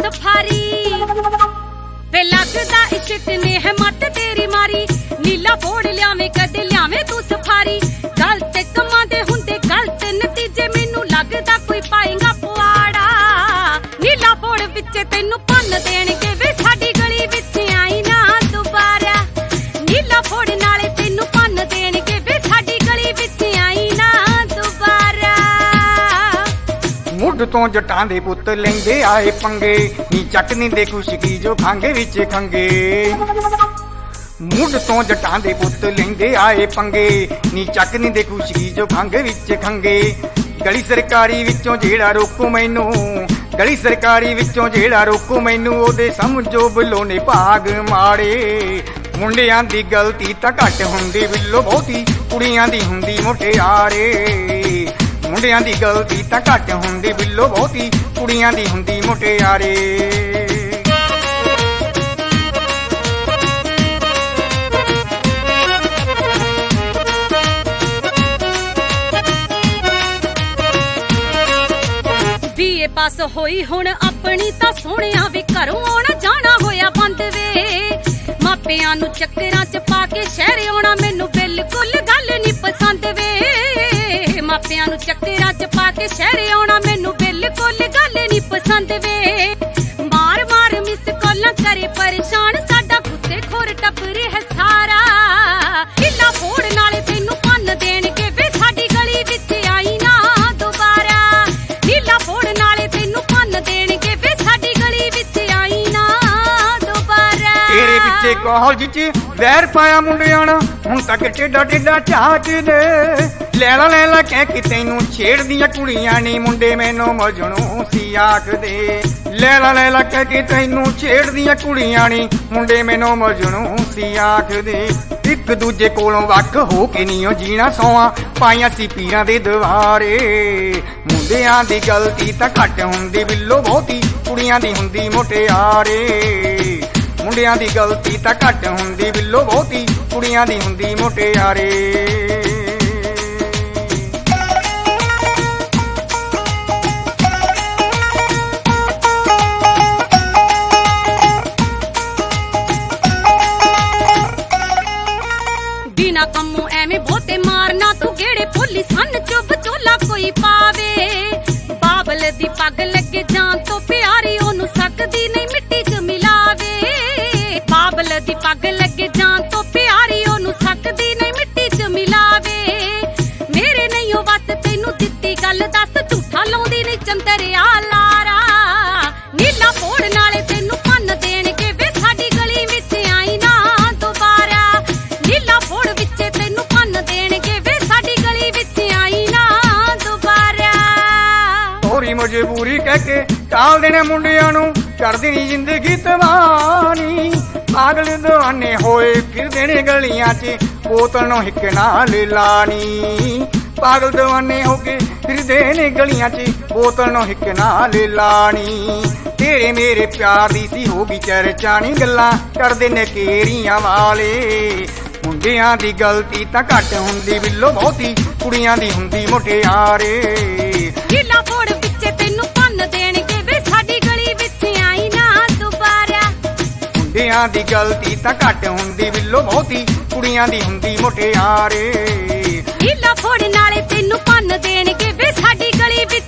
safari वे लगदा इश्क ने है मत तेरी मारी नीला फोड़ लियावे कद लियावे तू सफारी गलत कमां दे हुंदे गलत नतीजे मैनू लगदा कोई पाएगा पुआड़ा नीला फोड़ विच तैनू भन्न देणगे वे साडी गली विच आई ना दुबारा नीला फोड़ नाले तैनू भन्न देणगे वे साडी गली विच आई ना दुबारा मुੱਢ ਤੋਂ ਜੱਟਾਂ ਦੇ ਪੁੱਤ ਲੈਂਦੇ ਆਏ ਪੰਗੇ ਨੀ ਚੱਕਨੀ ਦੇ ਖੁਸ਼ਕੀ ਜੋ ਖਾਂਗੇ ਵਿੱਚ ਖੰਗੇ ਮੁੱਢ ਤੋਂ ਜੱਟਾਂ ਦੇ ਪੁੱਤ ਲੈਂਦੇ ਆਏ ਪੰਗੇ ਨੀ ਚੱਕਨੀ ਦੇ ਖੁਸ਼ਕੀ ਜੋ ਖਾਂਗੇ ਵਿੱਚ ਖੰਗੇ ਗਲੀ ਸਰਕਾਰੀ ਵਿੱਚੋਂ ਜਿਹੜਾ ਰੋਕੂ ਮੈਨੂੰ ਗਲੀ ਸਰਕਾਰੀ ਵਿੱਚੋਂ ਜਿਹੜਾ ਰੋਕੂ ਮੈਨੂੰ ਉਹਦੇ ਸਮਝੋ ਬਿੱਲੋ ਨੇ ਭਾਗ ਮਾੜੇ ਮੁੰਡਿਆਂ ਦੀ ਗਲਤੀ ਤਾਂ ਘੱਟ ਹੁੰਦੀ ਬਿੱਲੋ ਬਹੁਤੀ ਕੁੜੀਆਂ ਦੀ ਹੁੰਦੀ ਮੁਟਿਆਰੇ ਮੁੰਡਿਆਂ ਦੀ ਗਲਤੀ ਤਾਂ ਘੱਟ ਹੁੰਦੀ ਬਿੱਲੋ ਬਹੁਤੀ ਕੁੜੀਆਂ ਦੀ ਹੁੰਦੀ ਮੁਟਿਆਰੇ बीए पास होई हुण अपनी तां सोहणिया वे घरों आउणा जाना होया बंद वे मापियां नूं चक्करां च पा के शहर आउणा मैनूं बिल्कुल गल नहीं पसंद वे मापियां नूं चक्करां च पा के शहर आउणा मैनूं बिल्कुल गल नहीं पसंद वे मार मार मिस कॉलां करे परेशान साडा गुस्से खोर टपरे है सारा ढिल्ला फोड़ नाले तैनूं भन्न देणगे वे साडी गली विच आई ना दुबारा ढिल्ला फोड़ नाले तैनूं भन्न देणगे वे साडी गली विच आई ना दुबारा तेरे पिछे कालज च वैर पाया मुंडियां ना हुण तक टेढ़ा टेढ़ा झाकदे लैला लैला कह के तैनू छेड़दियां कुड़ियां नी मुंडे मैनू मजनू सी आखदे लैला लैला कह के तैनू छेड़दियां कुड़ियां नी मुंडे मैनू मजनू सी आखदे एक दूजे कोलों वख हो के नी जीना सौआ पाइयां सी पीरां दे दवारे मुंडियां दी गलती तां घट हुंदी बिल्लो बहुती कुड़ियां दी हुंदी मुटियारे मुंडियां दी गलती तां घट हुंदी बिल्लो बहुती कुड़ियां दी हुंदी मुटियारे बिना कम्मों एवें बहुते मारना तू गेड़े भोली सन चुभ चोला कोई पावे बाबल दी पग लगे जान तो प्यारी ओनू सकदी नहीं मिट्टी च मिलावे बाबल दी पग लगे जान तो प्यारी ओनू सकदी नहीं मिट्टी च मिलावे मेरे नहीं ओ बस तैनू दित्ती गल दस झूठा लाउंदी नहीं चंदरिया लारा नीला फोड़ नाले तैनू भन्न देणगे वे साडी गली विच आई ना दुबारा नीला फोड़ विचे तैनू भन्न देणगे वे साडी गली विच आई ना दुबारा थोड़ी मजबूरी कह के टाल देने मुंडियां नू कर देनी जिंदगी तबानी पागल दीवाने होए फिर देने गलियां च बोतल नू हिक नाल लानी पागल दीवाने हो के फिर देने गलियां च बोतल नू हिक नाल लानी तेरे मेरे प्यार दी सी होगी चर्चानी गल्लां करदे ने केरियां वाले मुंडियां दी गलती तां घट हुंदी बिल्लो बहुती कुड़ियां दी हुंदी मुटियारे ढिल्ला फोड़ विचे तैनू भन्न देणगे वे साडी गली विच आई ना दुबारा मुंडियां दी गलती तां घट हुंदी बिल्लो बहुती कुड़ियां दी हुंदी मुटियारे ढिल्ला फोड़ नाले तैनू भन्न देणगे वे साडी गली विच